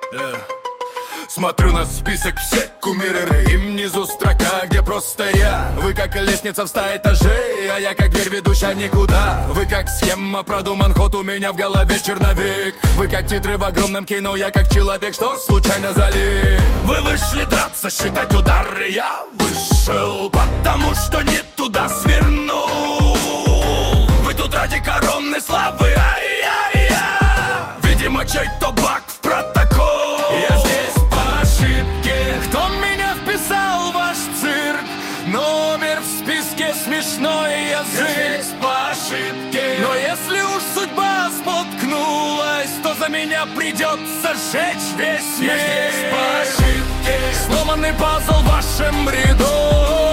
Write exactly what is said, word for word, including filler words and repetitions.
Yeah. Смотрю на список, все кумиры, и внизу строка, где просто я. Вы как лестница в ста этажей, а я как дверь, ведущая никуда. Вы как схема, продуман ход, у меня в голове черновик. Вы как титры в огромном кино, я как человек, что случайно залип. Вы вышли драться, считать удары, я вышел, потому что не туда свернул. Вы тут ради коронной славы, ай-яй-я. Видимо, чей-то баг в протокол. Я здесь по ошибке. Кто меня вписал в ваш цирк? Номер в списке, смешной язык. Я здесь по ошибке. Но если уж судьба споткнулась, то за меня придется сжечь весь мир. Я здесь по ошибке. Сломанный пазл в вашем ряду.